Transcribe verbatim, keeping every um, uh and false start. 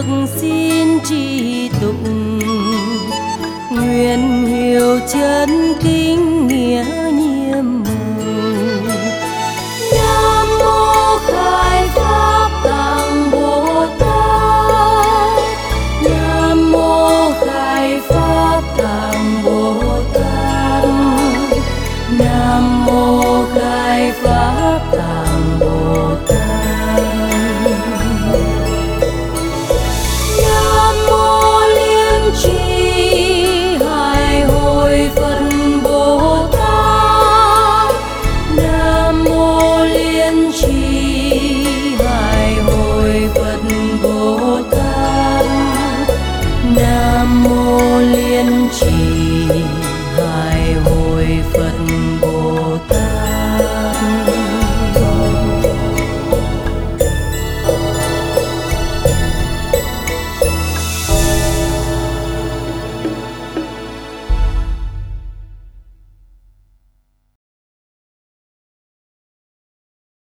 được xin tri tụng, nguyện hiểu chân kính nghĩa nhiệm màu. Nam mô Khai Pháp Tạng Bồ Tát, Nam mô Khai Pháp Tạng Bồ Tát, Nam mô Khai Pháp Tạng Bồ Tát. Nam mô Liên Trì Hải Hội Phật Bồ Tát, Nam mô Liên Trì Hải Hội Phật Bồ Tát, Nam mô Liên Trì Hải Hội Phật